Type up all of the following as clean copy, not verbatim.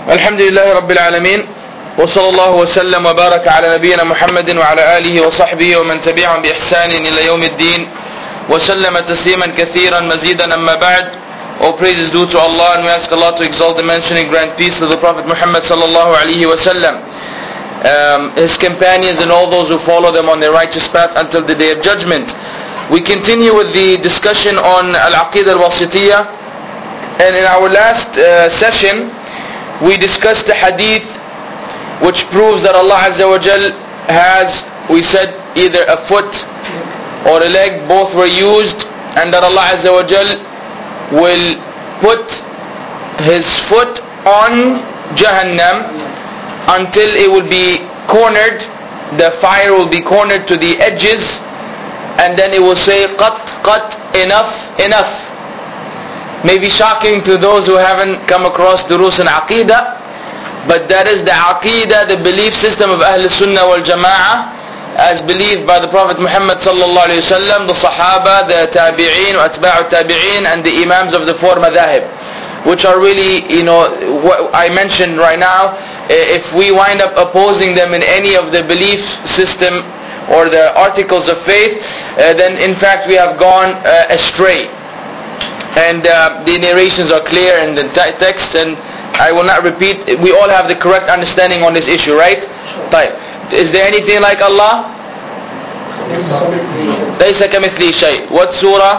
الحمد لله رب العالمين وصلى الله وسلم وبارك على نبينا محمد وعلى آله وصحبه ومن تبعهم بإحسان إلى يوم الدين وسلم تسليما كثيرا مزيدا أما بعد. All praise is due to Allah, and we ask Allah to exalt the mention and grant peace to the Prophet Muhammad sallallahu alaihi wasallam, his companions and all those who follow them on their righteous path until the day of judgment. We continue with the discussion on Al-Aqidah Al-Wasitiyah, and in our last session we discussed the hadith which proves that Allah Azza wa Jal has, we said, either a foot or a leg, both were used, and that Allah Azza wa Jal will put his foot on Jahannam until it will be cornered, the fire will be cornered to the edges, and then it will say, qat, enough, enough. May be shocking to those who haven't come across Durus and Aqidah, but that is the Aqidah, the belief system of Ahl Sunnah wal Jama'ah, as believed by the Prophet Muhammad sallallahu alayhi wa sallam, the Sahaba, the Tabi'een, Atba'u Tabi'een, and the Imams of the four Madhahib, which are really, what I mentioned right now. If we wind up opposing them in any of the belief system or the articles of faith, then in fact we have gone astray. And the narrations are clear in the text, and I will not repeat. We all have the correct understanding on this issue, right? Sure. Is there anything like Allah? ليس كمثله شيء. What surah?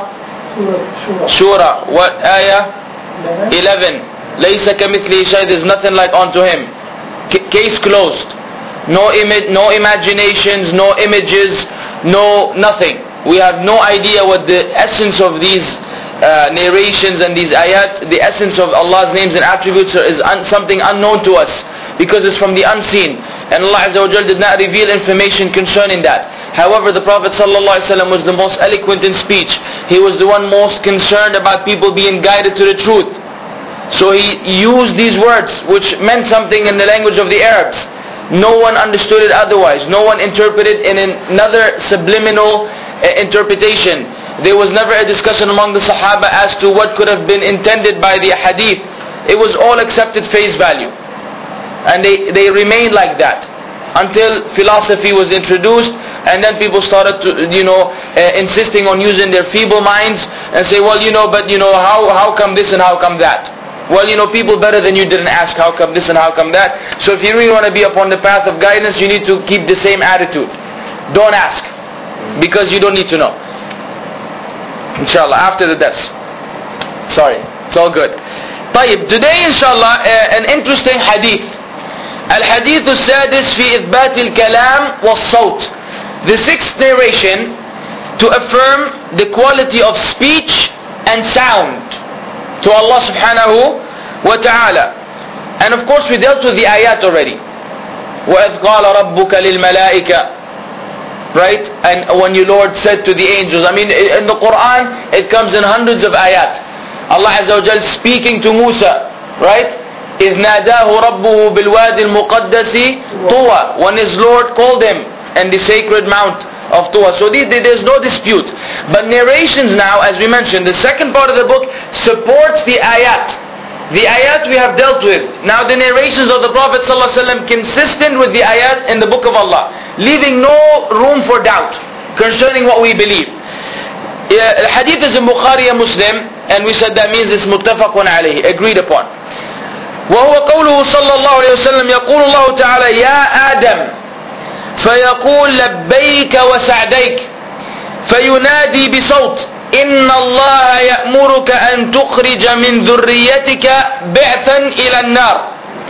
Shura. What ayah? 11. ليس كمثله شيء. There's nothing like unto him. Case closed. No image, no imaginations, no images, no nothing. We have no idea what the essence of these narrations and these ayat, the essence of Allah's names and attributes is something unknown to us, because it's from the unseen, and Allah Azza wa Jal did not reveal information concerning that. However, the Prophet ﷺ was the most eloquent in speech. He was the one most concerned about people being guided to the truth. So he used these words which meant something in the language of the Arabs. No one understood it otherwise. No one interpreted in another subliminal interpretation. There was never a discussion among the Sahaba as to what could have been intended by the hadith. It was all accepted face value. And they remained like that until philosophy was introduced, and then people started to, insisting on using their feeble minds and say, well, how come this and how come that? Well, people better than you didn't ask how come this and how come that. So if you really want to be upon the path of guidance, you need to keep the same attitude. Don't ask, because you don't need to know. Inshallah, after the death. Sorry, it's all good. طيب, today inshallah an interesting hadith. الحديث السادس في إثبات الكلام والصوت. The sixth narration to affirm the quality of speech and sound to Allah subhanahu wa ta'ala. And of course we dealt with the ayat already. وَإِذْ قَالَ رَبُّكَ لِلْمَلَائِكَةِ. Right? And when your Lord said to the angels, in the Quran it comes in hundreds of ayat. Allah Azza wa Jal speaking to Musa, right? إِذْ نَادَاهُ رَبُّهُ بِالْوَادِ الْمُقَدَّسِ طُوَى. When his Lord called him in the sacred mount of Tuwa. So there's no dispute. But narrations now, as we mentioned, the second part of the book supports the ayat. The ayat we have dealt with. Now the narrations of the Prophet ﷺ consistent with the ayat in the book of Allah, leaving no room for doubt concerning what we believe. The hadith is in Bukhari and Muslim, and we said that means it's muttafaqun alayhi, agreed upon. وهو قوله صلى الله عليه وسلم يقول الله تعالى يا آدم فيقول لبيك وسعديك فينادي بصوت إن الله يأمرك أن تخرج من ذريتك بعثا إلى النار.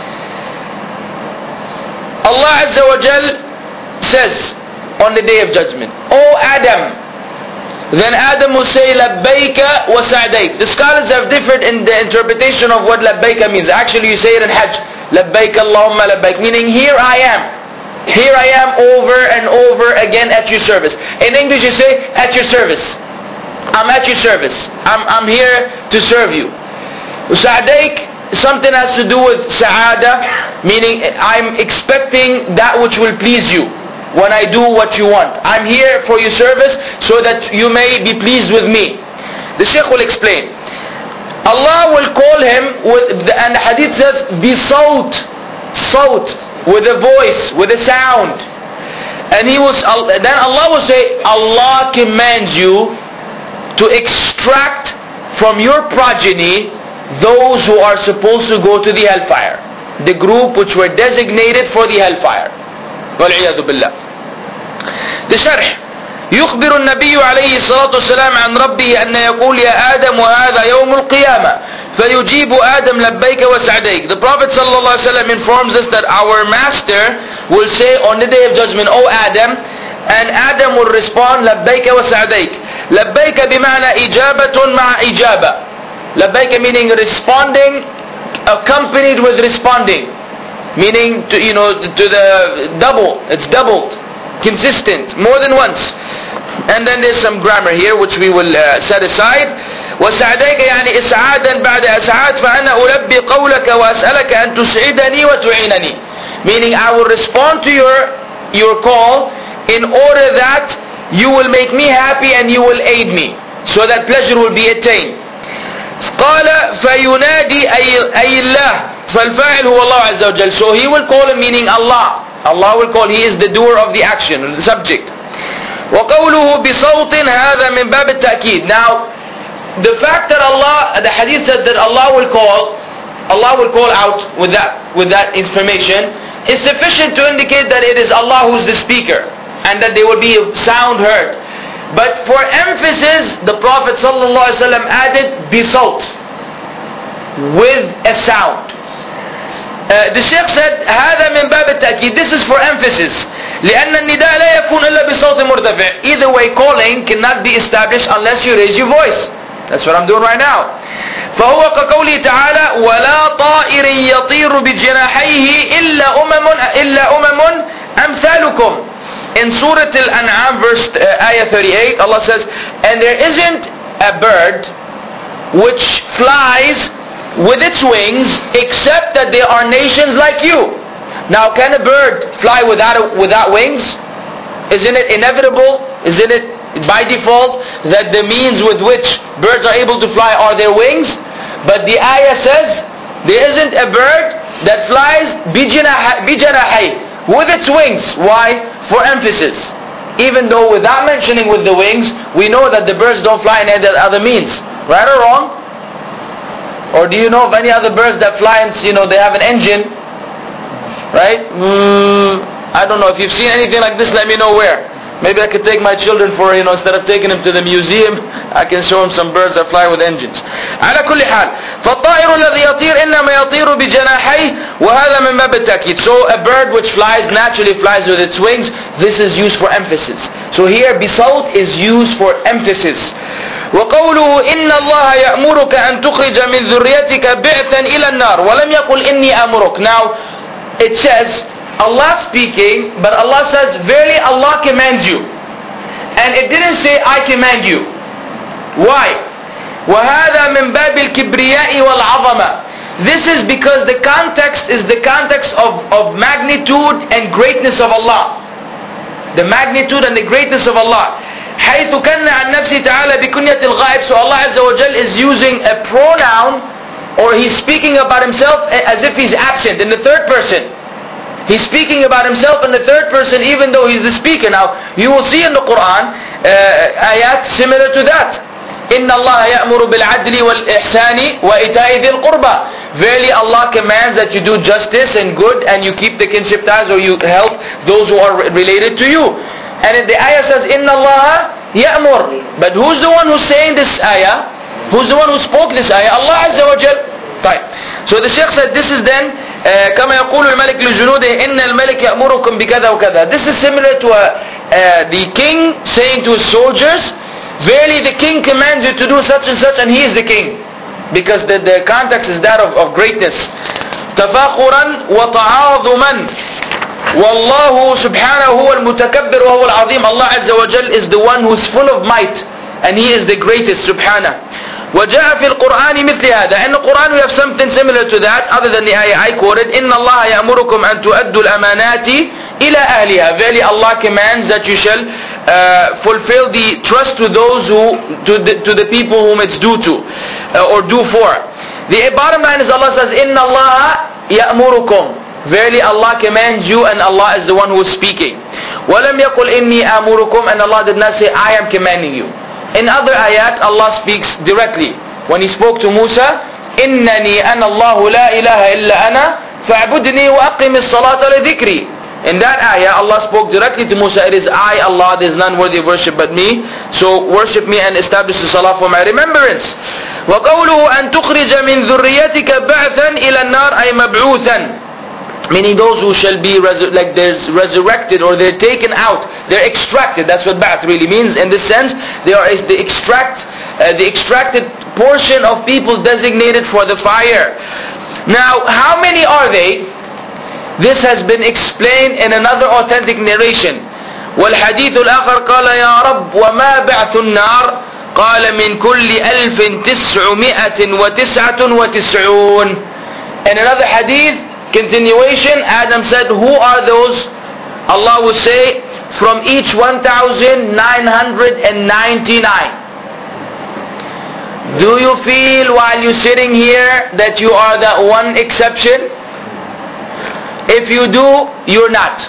Allah Azza wa Jal says on the day of judgment, O Adam. Then Adam will say labbayka wa sa'dayk. The scholars have differed in the interpretation of what labbayka means. Actually you say it in Hajj, labbayka Allahumma labbayk, meaning here I am over and over again at your service. In English you say at your service. I'm at your service. I'm here to serve you. Sa'dayk, something has to do with sa'ada, meaning I'm expecting that which will please you when I do what you want. I'm here for your service so that you may be pleased with me. The Shaykh will explain. Allah will call him and the hadith says, be sawt, with a voice, with a sound. And then Allah will say, Allah commands you to extract from your progeny those who are supposed to go to the hellfire. The group which were designated for the hellfire. وَالْعِيَاذُ بِاللَّهِ. The Sharh. يخبر النبي عليه الصلاة والسلام عن ربه أن يقول يا آدم وهذا يوم القيامة فيجيب آدم لبيك وسعديك. The Prophet ﷺ informs us that our master will say on the day of judgment, O Adam, and Adam will respond لبيك وسعديك. لبيك بمعنى إجابة مع إجابة. لبيك meaning responding accompanied with responding, meaning to the double. It's doubled, consistent, more than once. And then there's some grammar here which we will set aside. وسعديك يعني إسعادا بعد إسعاد فأنا ألبي قولك وأسألك أن تسعدني وتعينني, meaning I will respond to your call in order that you will make me happy and you will aid me, so that pleasure will be attained. قال فينادي أي الله, فالفاعل هو الله عز وجل. So he will call him, meaning Allah. Allah will call, he is the doer of the action, the subject. وقوله بصوت هذا من باب التأكيد. Now the fact that Allah, the hadith said that Allah will call out with that information is sufficient to indicate that it is Allah who is the speaker and that there will be a sound heard. But for emphasis, the Prophet ﷺ added bisawt, with a sound. The Shaykh said هذا من باب التأكيد. This is for emphasis. لأن النداء لا يكون إلا بصوت مرتفع. Either way, calling cannot be established unless you raise your voice. That's what I'm doing right now. فهو كقوله تعالى ولا طائر يطير بجناحيه إلا أمم أمثالكم. In Surah Al-An'am verse ayah 38, Allah says, and there isn't a bird which flies with its wings except that there are nations like you. Now, can a bird fly without wings? Isn't it inevitable? Isn't it by default that the means with which birds are able to fly are their wings? But the ayah says there isn't a bird that flies bijanahay, with its wings. Why? For emphasis. Even though without mentioning with the wings, we know that the birds don't fly in any other means. Right or wrong? Or do you know of any other birds that fly and they have an engine? Right? I don't know. If you've seen anything like this, let me know where. Maybe I could take my children for, instead of taking them to the museum, I can show them some birds that fly with engines. على كل حال فالطائر الذي يطير إنما يطير بجناحيه وهذا من باب التأكيد. So a bird which flies naturally flies with its wings. This is used for emphasis. So here bisawt is used for emphasis. وقوله إن الله يأمرك أن تخرج من ذريتك بعثا إلى النار ولم يقل إني أمرك. Now it says Allah speaking, but Allah says, verily Allah commands you. And it didn't say, I command you. Why? وَهَذَا مِنْ بَابِ الْكِبْرِيَاءِ وَالْعَظَمَةِ. This is because the context is the context of magnitude and greatness of Allah. The magnitude and the greatness of Allah. حيث كان عن نفسه تعالى بكنية الغائب. So Allah Azza wa Jal is using a pronoun, or He's speaking about Himself as if He's absent in the third person. He's speaking about himself in the third person even though he's the speaker. Now, you will see in the Quran ayat similar to that. إِنَّ اللَّهَ يَأْمُرُ بِالْعَدْلِ وَالْإِحْسَانِ وَإِيتَاءِ ذِي الْقُرْبَى. Verily Allah commands that you do justice and good and you keep the kinship ties, or you help those who are related to you. And the ayah says, إِنَّ اللَّهَ يَأْمُرُ. But who's the one who's saying this ayah? Who's the one who spoke this ayah? Allah Azza wa Jal. So the Shaykh said, this is then كما يقول الملك لجنوده إن الملك يأمركم بكذا وكذا. This is similar to the king saying to his soldiers, verily the king commands you to do such and such, and he is the king, because the context is that of greatness. تفاخرا وتعاظما والله سبحانه هو المتكبر وهو العظيم. Allah Azza wa Jal is the one who is full of might, and he is the greatest, subhanahu. وجاء في القرآن مثل هذا. In the Quran we have something similar to that, other than the ayah I quoted. إن الله يأمركم أن تؤدوا الأمانات إِلَى أَهْلِهَا. Verily Allah commands that you shall fulfill the trust to those to the people whom it's due to, or due for. The bottom line is Allah says, إِنَّ اللَّهَ يَأْمُرُكُمْ. Verily Allah commands you, and Allah is the one who is speaking. وَلَمْ يَقُلْ إِنِّي آمُرُكُمْ. And Allah did not say, I am commanding you. In other ayat, Allah speaks directly. When He spoke to Musa, إِنَّنِي أَنَا اللَّهُ لَا إِلَهَ إِلَّا أَنَا فَاعْبُدْنِي وَأَقِمِ الصَّلَاةَ لِذِكْرِي. In that ayah, Allah spoke directly to Musa, it is I, Allah, there is none worthy of worship but me, so worship me and establish the salah for my remembrance. وَقَوْلُهُ أَن تُخْرِجَ مِن ذُرِّيَّتِكَ بَعْثًا إِلَى النَّارِ أي مَبْعُوثًا. Meaning those who shall be resurrected, or they're taken out, they're extracted. That's what ba'th really means in this sense. They are the extracted portion of people designated for the fire. Now, how many are they? This has been explained in another authentic narration. وَالْحَدِيثُ الْآخَرْ قَالَ يَا رَبِّ وَمَا بَعْثُ النَّارِ قَالَ مِنْ كُلِّ 1999. In another hadith, continuation, Adam said, who are those? Allah will say, from each 1999. Do you feel while you're sitting here that you are that one exception? If you do, you're not.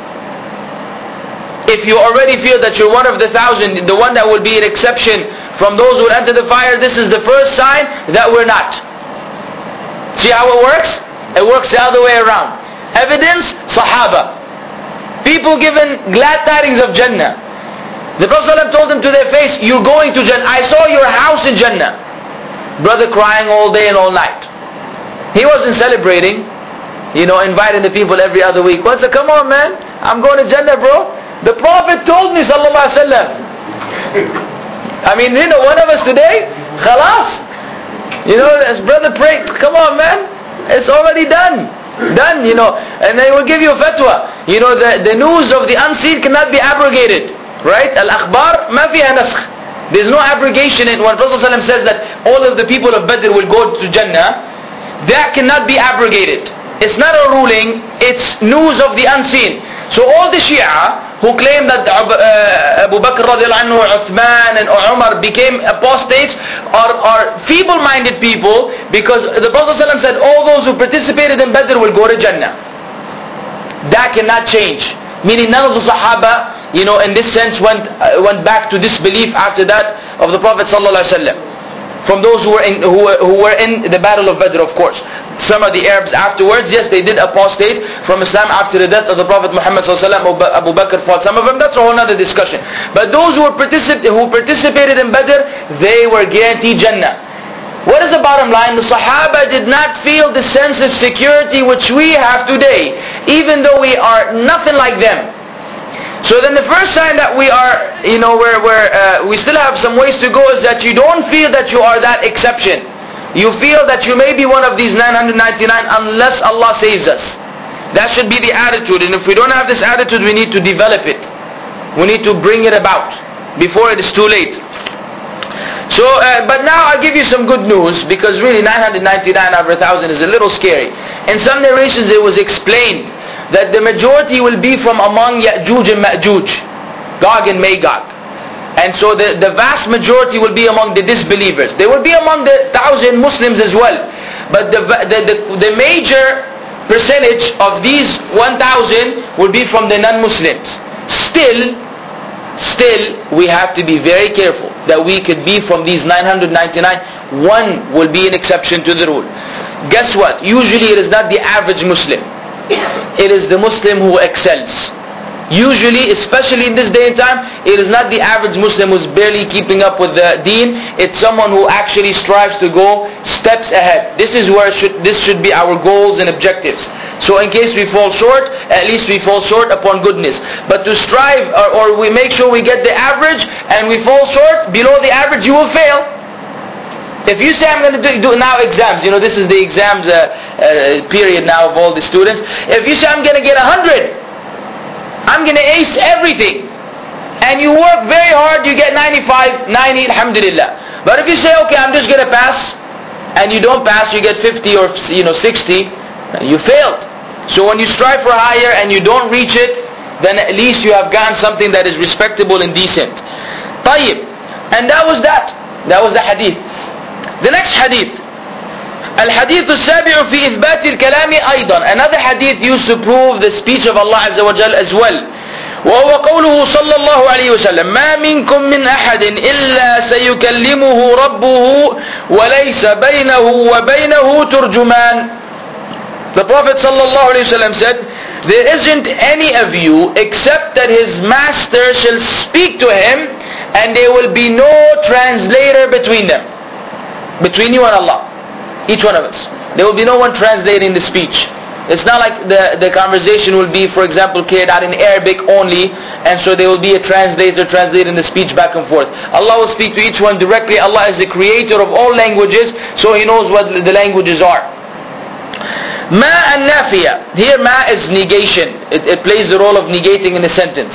If you already feel that you're one of the 1,000, the one that will be an exception from those who will enter the fire, this is the first sign that we're not. See how it works? It works the other way around. Evidence, Sahaba. People given glad tidings of Jannah. The Prophet told them to their face, you're going to Jannah. I saw your house in Jannah. Brother crying all day and all night. He wasn't celebrating, inviting the people every other week. Well, come on, man, I'm going to Jannah, bro. The Prophet told me, sallallahu alaihi wasallam. I mean, one of us today, khalas. As brother prayed, come on, man, it's already done, and they will give you a fatwa. The news of the unseen cannot be abrogated, right? Al-akhbar ma fiha naskh. There's no abrogation in when Prophet ﷺ says that all of the people of Badr will go to Jannah. That cannot be abrogated. It's not a ruling, it's news of the unseen. So all the Shia who claim that Abu Bakr radiallahu anhu, Uthman and Umar became apostates are feeble-minded people, because the Prophet ﷺ said all those who participated in Badr will go to Jannah. That cannot change. Meaning none of the Sahaba, in this sense went back to disbelief after that of the Prophet ﷺ. From those who were in the battle of Badr, of course. Some of the Arabs afterwards, yes, they did apostate from Islam after the death of the Prophet Muhammad ﷺ. Abu Bakr fought some of them. That's a whole other discussion. But those who participated in Badr, they were guaranteed Jannah. What is the bottom line? The Sahaba did not feel the sense of security which we have today, even though we are nothing like them. So then the first sign that we are, we still have some ways to go, is that you don't feel that you are that exception. You feel that you may be one of these 999 unless Allah saves us. That should be the attitude. And if we don't have this attitude, we need to develop it. We need to bring it about before it is too late. So, but now I'll give you some good news, because really 999 over 1,000 is a little scary. In some narrations it was explained that the majority will be from among Ya'juj and Ma'juj, Gog and Magog. And so the vast majority will be among the disbelievers. They will be among the 1,000 Muslims as well. But the major percentage of these 1,000 will be from the non-Muslims. Still, we have to be very careful that we could be from these 999. One will be an exception to the rule. Guess what? Usually it is not the average Muslim. It is the Muslim who excels. Usually, especially in this day and time, it is not the average Muslim who's barely keeping up with the deen. It's someone who actually strives to go steps ahead. This is where this should be our goals and objectives. So in case we fall short, at least we fall short upon goodness. But to strive, or we make sure we get the average, and we fall short, below the average, you will fail. If you say I'm going to do now exams, this is the exams period now of all the students. If you say I'm going to get 100, I'm going to ace everything, and you work very hard, you get 95, 90, alhamdulillah. But if you say, okay, I'm just going to pass, and you don't pass, you get 50 or 60, you failed. So when you strive for higher and you don't reach it, then at least you have gotten something that is respectable and decent. طيب. And that was that. That was the hadith. The next hadith. الحديث السابع في إثبات الكلام أيضا. Another hadith used to prove the speech of Allah Azza wa Jal as well. وهو قوله صلى الله عليه وسلم ما منكم من أحد إلا سيكلمه ربه وليس بينه وبينه ترجمان. The Prophet صلى الله عليه وسلم said, there isn't any of you except that his master shall speak to him and there will be no translator between them. Between you and Allah. Each one of us. There will be no one translating the speech. It's not like the conversation will be, for example, carried out in Arabic only, and so there will be a translator translating the speech back and forth. Allah will speak to each one directly. Allah is the creator of all languages, so He knows what the languages are. Ma an-nafiya. Here ma is negation. It plays the role of negating in a sentence.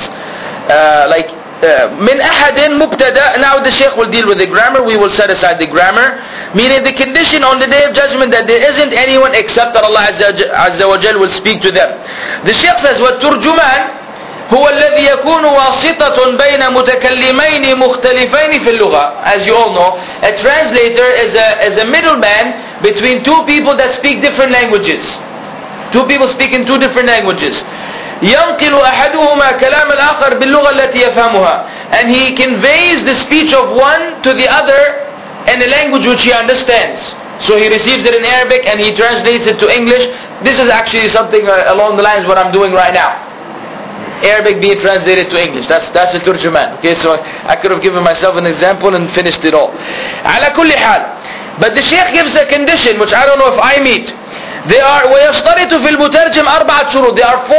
Min ahadin mubtada. Now the Shaykh will deal with the grammar. We will set aside the grammar. Meaning the condition on the day of judgment that there isn't anyone except that Allah Azza wa Jal will speak to them. The Shaykh says, وَالتُّرْجُمَانِ هو الذي يكون واسطة بين متكلمين مختلفين في اللغة. As you all know, a translator is a middleman between two people that speak different languages. Two people speak in two different languages. ينقل أحدهما كلام الآخر باللغة التي يفهمها. And he conveys the speech of one to the other in a language which he understands. So he receives it in Arabic and he translates it to English. This is actually something along the lines of what I'm doing right now. Arabic being translated to English. That's a turjuman. Okay, so I could have given myself an example and finished it all. على كل حال. But the Shaykh gives a condition which I don't know if I meet. There are ويشترط في المترجم أربعة شروط. There are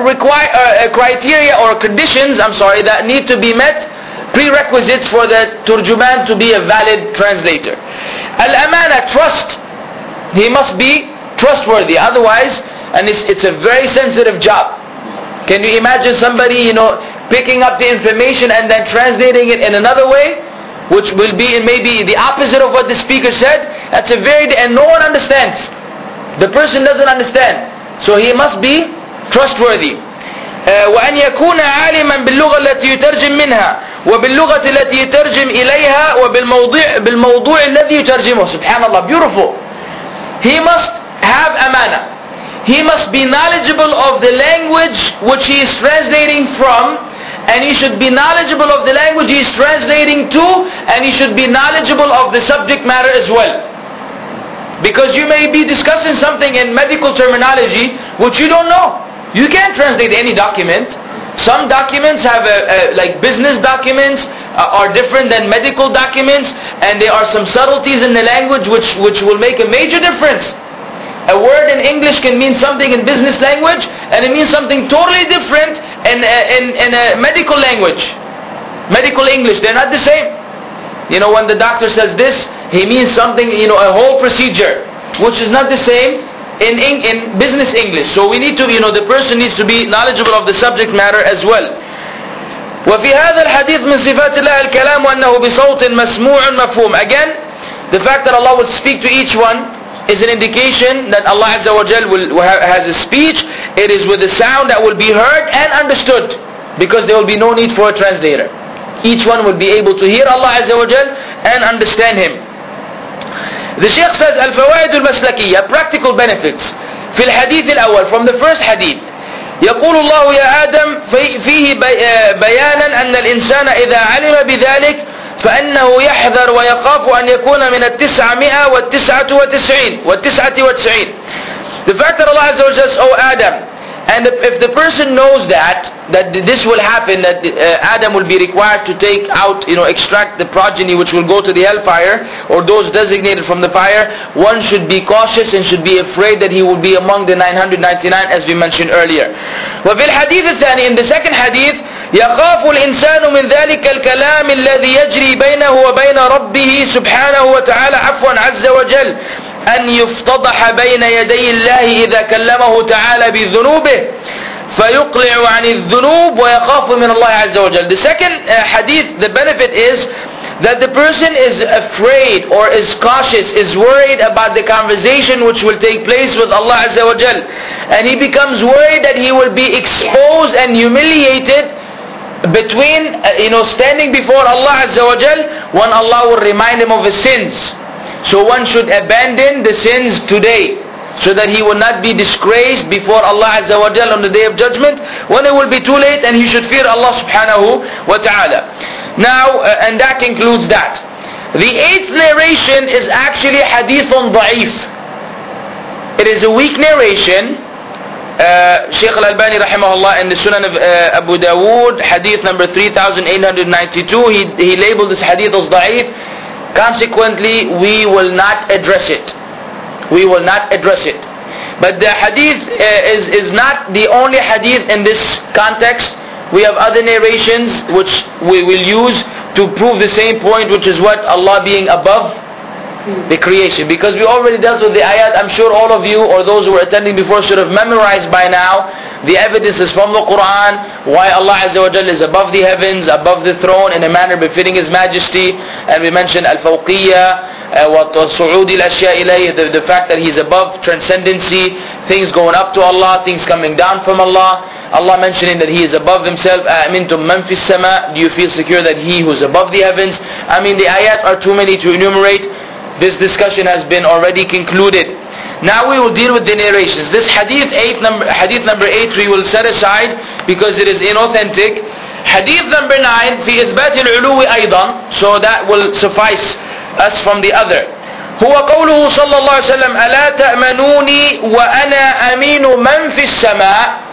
four criteria or conditions, that need to be met, prerequisites for the turjuman to be a valid translator. Al-amana, trust. He must be trustworthy. Otherwise, and it's a very sensitive job. Can you imagine somebody, picking up the information and then translating it in another way, which will be maybe the opposite of what the speaker said? That's and no one understands. The person doesn't understand. So he must be trustworthy. وأن يكون عالما باللغة التي يترجم منها وباللغة التي يترجم إليها وبالموضوع الذي يترجمه. Subhanallah, beautiful. He must have amana. He must be knowledgeable of the language which he is translating from, and he should be knowledgeable of the language he is translating to, and he should be knowledgeable of the subject matter as well. Because you may be discussing something in medical terminology which you don't know. You can't translate any document. Some documents have like business documents are different than medical documents, and there are some subtleties in the language which will make a major difference. A word in English can mean something in business language, and it means something totally different in a medical language. Medical English, they're not the same. When the doctor says this, he means something, a whole procedure, which is not the same in business English. So we need to, the person needs to be knowledgeable of the subject matter as well. وفي هذا الحديث من صفات الله الكلام وأنه بصوت مسموع مفهوم. Again, the fact that Allah will speak to each one is an indication that Allah Azza wa Jal has a speech. It is with a sound that will be heard and understood, because there will be no need for a translator. Each one will be able to hear Allah Azza wa Jal and understand Him. The Shaykh says, الفوائد المسلكية, practical benefits. في الحديث الأول, from the first hadith. يقول الله يا آدم فيه بيانا أن الإنسان إذا علم بذلك فأنه يحذر ويخاف أن يكون من 999. The fact that Allah Azza wa Jalla says, "Oh Adam," and if the person knows that this will happen, that Adam will be required to take out, extract the progeny which will go to the hellfire, or those designated from the fire, one should be cautious and should be afraid that he will be among the 999, as we mentioned earlier. وفي الحديث الثاني, in the second hadith, يخاف الإنسان من ذلك الكلام الذي يجري بينه وبين ربه سبحانه وتعالى عز وجل أن يفتضح بين يدي الله إذا كلمه تعالى بذنوبه فيقلع عن الذنوب ويخاف من الله عز وجل. The second hadith, the benefit is that the person is afraid or is cautious, is worried about the conversation which will take place with Allah Azza wa Jal, and he becomes worried that he will be exposed and humiliated between, standing before Allah Azza wa Jal, when Allah will remind him of his sins. So one should abandon the sins today, so that he will not be disgraced before Allah Azza wa Jal on the Day of Judgment, when it will be too late, and he should fear Allah subhanahu wa ta'ala. Now, and that concludes that. The 8th narration is actually hadithun da'if. It is a weak narration. Shaykh al-Albani rahimahullah in the Sunan of Abu Dawood, hadith number 3892, he labeled this hadith as da'if. Consequently, we will not address it. We will not address it. But the hadith is not the only hadith in this context. We have other narrations which we will use to prove the same point, which is what? Allah being above the creation. Because we already dealt with the ayat. I'm sure all of you or those who were attending before should have memorized by now the evidences from the Quran why Allah Azza wa Jalla is above the heavens, above the throne, in a manner befitting His majesty. And we mentioned al-fawqiyya, وَالصُّعُودِ الْأَشْيَاءِ إِلَيْهِ, the fact that He's above transcendency, things going up to Allah, things coming down from Allah. Allah mentioning that He is above Himself. أَأَمِنْتُمْ مَنْ فِي السَّمَاءِ, do you feel secure that He who is above the heavens? The ayat are too many to enumerate. This discussion has been already concluded. Now we will deal with the narrations. This hadith number 8 we will set aside because it is inauthentic. Hadith number 9 في إثبات العلو أيضا, so that will suffice us from the other. هو قوله صلى الله عليه وسلم ألا تأمنوني وأنا أمين من في السماء.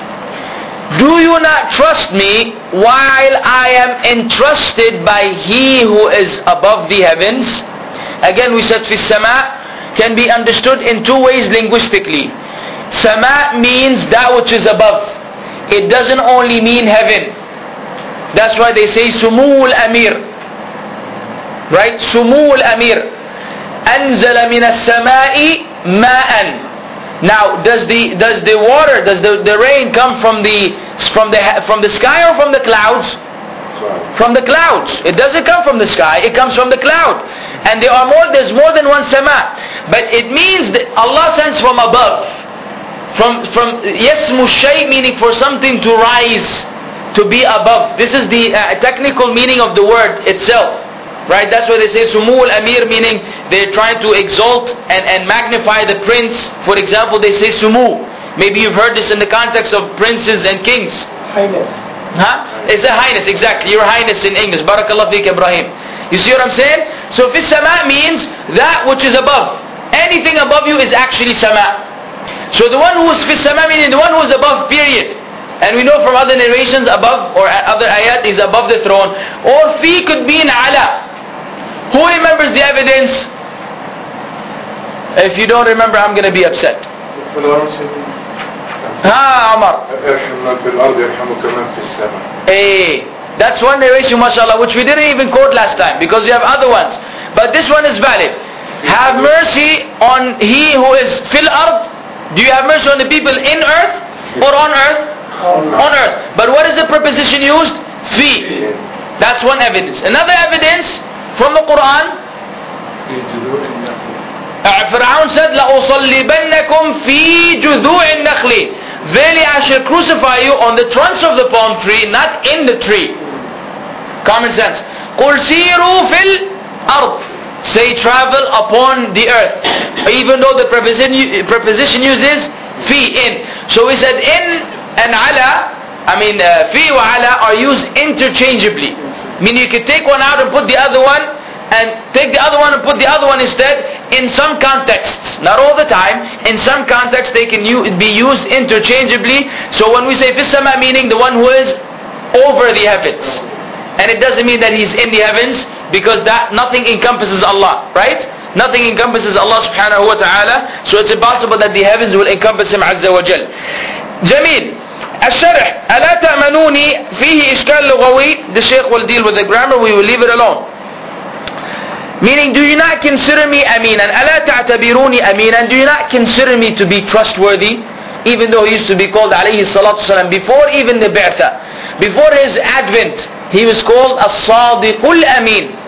Do you not trust me while I am entrusted by He who is above the heavens? Again, we said fi sama can be understood in two ways linguistically. Sama means that which is above. It doesn't only mean heaven. That's why they say Sumul Amir. Right? Sumul Amir. Anzala min as-sama'i ma'an. Now, does the water, does the rain come from the sky or from the clouds? From the clouds. It doesn't come from the sky, it comes from the cloud. And there's more than one sama. But it means that Allah sends from above. From yasmu shay, meaning for something to rise, to be above. This is the technical meaning of the word itself. Right? That's why they say Sumul Amir, meaning they're trying to exalt and magnify the prince. For example, they say Sumu. Maybe you've heard this in the context of princes and kings. Highness. It's a highness, exactly. Your highness in English. Barakallah feek Ibrahim. You see what I'm saying? So fi sama means that which is above. Anything above you is actually sama. So the one who is fi sama meaning the one who is above, period. And we know from other narrations above or other ayat is above the throne. Or fi could be in ala. Who remembers the evidence? If you don't remember, I'm going to be upset. Omar. That's one narration, mashallah, which we didn't even quote last time because we have other ones. But this one is valid. Have mercy on he who is fil ard. Do you have mercy on the people in earth or on earth? On earth. But what is the preposition used? Fi. That's one evidence. Another evidence from the Quran. Fir'aun said, لَأُصَلِّبَنَّكُمْ فِي جُذُوعِ النَّخْلِ. Verily I shall crucify you on the trunks of the palm tree, not in the tree. Common sense. قُلْ سِيرُوا فِي الْأَرْضِ. Say travel upon the earth. Even though the preposition uses fi, in. So we said in and ala, fi wa ala are used interchangeably. Meaning you can take one out and put the other one, and take the other one and put the other one instead. In some contexts, not all the time, in some contexts they can be used interchangeably. So when we say fis sama, meaning the one who is over the heavens, and it doesn't mean that he's in the heavens, because that nothing encompasses Allah, right? Nothing encompasses Allah subhanahu wa ta'ala, so it's impossible that the heavens will encompass Him azza wa jal. Jameel. الشرح ألا تأمنوني فيه إشكال لغوي. The Shaykh will deal with the grammar, we will leave it alone. Meaning, do you not consider me aminan? ألا تعتبروني aminan? Do you not consider me to be trustworthy? Even though he used to be called alayhi salatu salam, before even the bi'tha, before his advent, he was called as-sadiqul amin.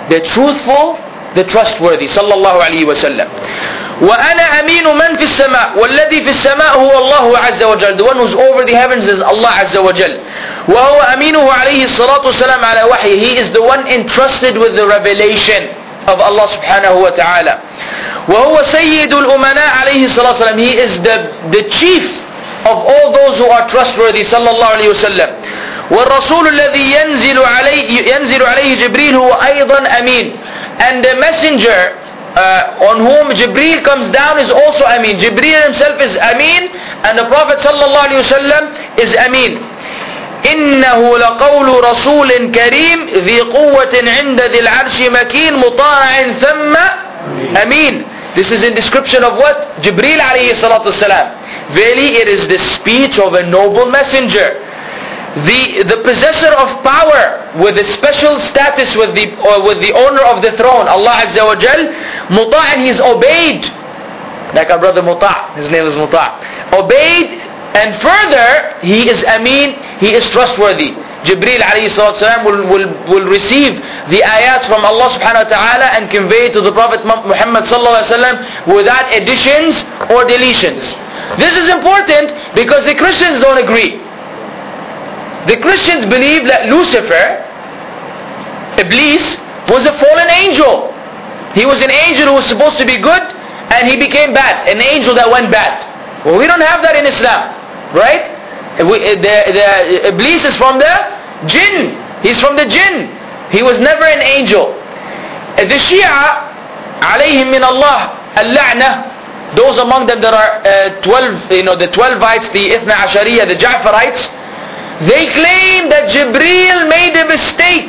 the truthful, the trustworthy. Sallallahu alayhi wa sallam. وَأَنَا أَمِينُ مَنْ فِي السَّمَاءِ وَالَّذِي فِي السَّمَاءِ هُوَ اللَّهُ عَزَّ وَجَلَّ. The one who's over the heavens is Allah Azza wa Jal. وَهُوَ أَمِينُهُ عَلَيْهِ الصَّلَاةُ وَالسَّلَامُ عَلَى وَحْيِهِ. He is the one entrusted with the revelation of Allah subhanahu wa ta'ala. وَهُوَ سَيِّدُ الْأُمَنَاءِ عَلَيْهِ الصَّلَاةُ وَالسَّلَامُ. He is the chief of all those who are trustworthy. Sallallahu alayhi wa sallam. وَالرَّسُولُ الَّذِي يَنزِلُ عَلَيْهِ جِبْرِيلُ هُوَ أَيْضًا أَمِينٌ. And the messenger on whom Jibreel comes down is also Ameen. Jibreel himself is Ameen, and the Prophet sallallahu alaihi wasallam is Ameen. إِنَّهُ لَقَوْلُ رَسُولٍ كَرِيمٍ ذِي قُوَّةٍ عِنْدَ ذِي الْعَرْشِ مَكِينٍ مُطَاعٍ ثَمَّ أَمِينٍ. This is in description of what? Jibreel alayhi salatu wasalam. Verily it is the speech of a noble messenger, the possessor of power, with a special status with the owner of the throne, Allah Azza wa Jal. Muta'an, he is obeyed, like our brother Muta', his name is Muta', obeyed, and further he is Ameen, he is trustworthy. Jibreel alayhi salatu wasalam will receive the ayat from Allah subhanahu wa ta'ala and convey to the Prophet Muhammad sallallahu alaihi wasallam without additions or deletions. This is important because the Christians don't agree. The Christians believe that Lucifer, Iblis, was a fallen angel. He was an angel who was supposed to be good, and he became bad. An angel that went bad. Well, we don't have that in Islam, right? The Iblis is from the jinn. He's from the jinn. He was never an angel. The Shia, alayhim min Allah al-la'na, those among them that are 12, the 12ites, the Ithna Ashariya, the Ja'farites, they claim that Jibreel made a mistake,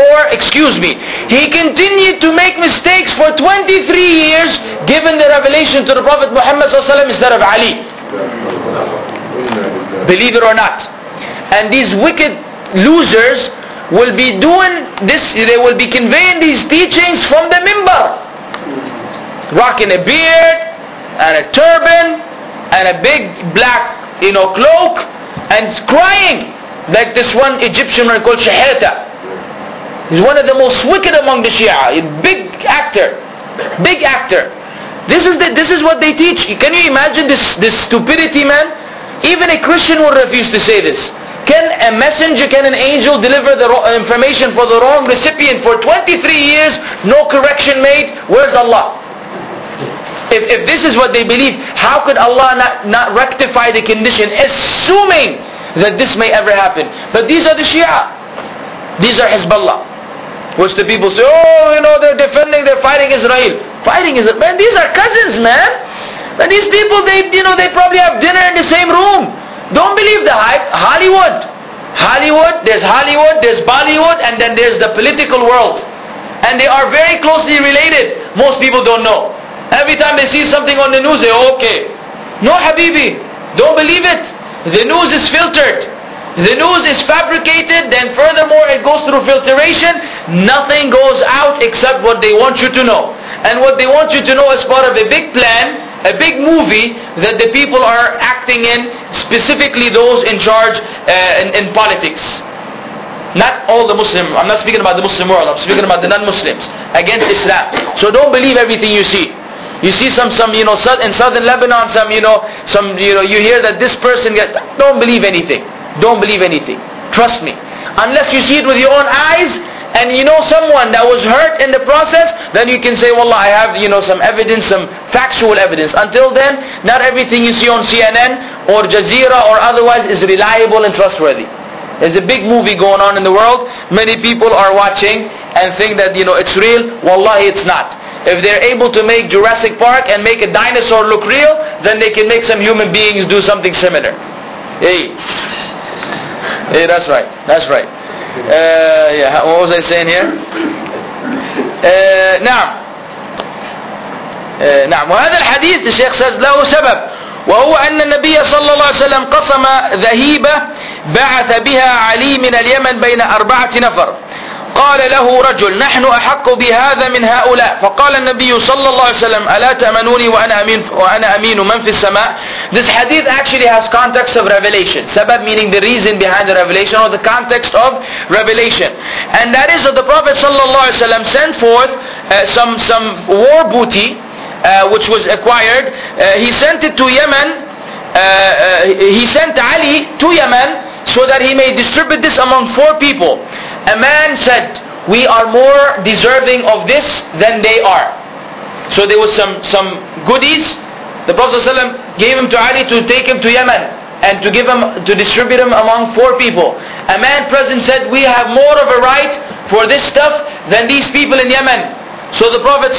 he continued to make mistakes for 23 years, given the revelation to the Prophet Muhammad ﷺ instead of Ali. Believe it or not. And these wicked losers will be doing this, they will be conveying these teachings from the mimbar, rocking a beard and a turban and a big black cloak, and crying like this one Egyptian man called Shahata. He's one of the most wicked among the Shia, a big actor. This is what they teach. Can you imagine this stupidity, man? Even a Christian would refuse to say this. Can a messenger, can an angel deliver the information for the wrong recipient for 23 years, no correction made? Where's Allah? If this is what they believe, how could Allah not rectify the condition, assuming that this may ever happen? But these are the Shia. These are Hezbollah. Which the people say, they're fighting Israel. Fighting Israel? Man, these are cousins, man. And these people, they probably have dinner in the same room. Don't believe the hype. Hollywood, there's Bollywood, and then there's the political world. And they are very closely related. Most people don't know. Every time they see something on the news, they okay. No, Habibi, don't believe it. The news is filtered. The news is fabricated, then furthermore it goes through filtration. Nothing goes out except what they want you to know. And what they want you to know is part of a big plan, a big movie that the people are acting in, specifically those in charge in politics. Not all the Muslims. I'm not speaking about the Muslim world. I'm speaking about the non-Muslims against Islam. So don't believe everything you see. You see some in southern Lebanon, you hear that this person don't believe anything. Don't believe anything. Trust me. Unless you see it with your own eyes, and you know someone that was hurt in the process, then you can say, Wallah, I have some evidence, some factual evidence. Until then, not everything you see on CNN or Jazeera or otherwise is reliable and trustworthy. There's a big movie going on in the world. Many people are watching and think that it's real. Wallahi, it's not. If they're able to make Jurassic Park and make a dinosaur look real, then they can make some human beings do something similar. Hey, that's right. What was I saying here? نعم وهذا الحديث الشيخ says له سبب, وهو أن النبي صلى الله عليه وسلم قسم ذهيبة بعث بها علي من اليمن بين 4 نفر. قال له رجل نحن أحق بهذا من هؤلاء فقال النبي صلى الله عليه وسلم ألا تأمنوني وأنا أمين من في السماء. This hadith actually has context of revelation. Sabab meaning the reason behind the revelation or the context of revelation. And that is that the Prophet صلى الله عليه وسلم sent forth some war booty which was acquired. He sent it to Yemen. He sent Ali to Yemen so that he may distribute this among 4 people. A man said, we are more deserving of this than they are. So there was some goodies. The Prophet ﷺ gave him to Ali to take him to Yemen and to distribute him among 4 people. A man present said, we have more of a right for this stuff than these people in Yemen. So the Prophet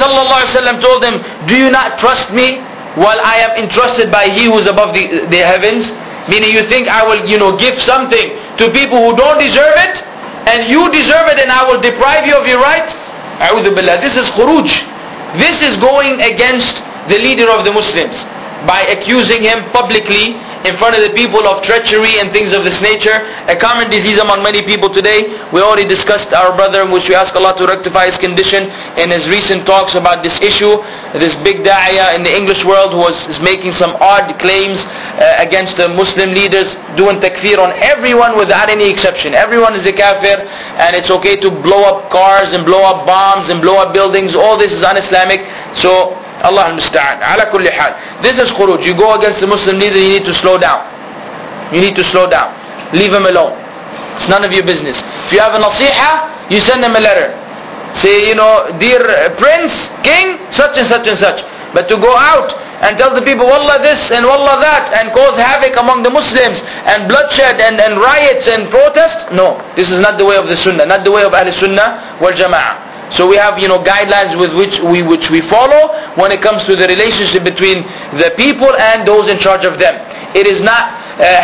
ﷺ told him, do you not trust me while I am entrusted by He who is above the heavens? Meaning you think I will give something to people who don't deserve it, and you deserve it and I will deprive you of your right? A'udhu billah. This is khuruj. This is going against the leader of the Muslims by accusing him publicly in front of the people of treachery and things of this nature. A common disease among many people today. We already discussed our brother, which we ask Allah to rectify his condition in his recent talks about this issue. This big da'iyah in the English world who is making some odd claims against the Muslim leaders, doing takfir on everyone without any exception. Everyone is a kafir, and it's okay to blow up cars and blow up bombs and blow up buildings. All this is un-Islamic. So Allah al-Musta'an. Ala kulli hal. This is khuruj. You go against the Muslim leader, you need to slow down. You need to slow down. Leave him alone. It's none of your business. If you have a nasiha, you send him a letter. Say, dear Prince, King, such and such and such. But to go out and tell the people, wallah this and wallah that, and cause havoc among the Muslims, and bloodshed and riots and protest, no. This is not the way of the Sunnah, not the way of Ahl Sunnah wal Jama'ah. So we have guidelines with which we follow when it comes to the relationship between the people and those in charge of them. It is not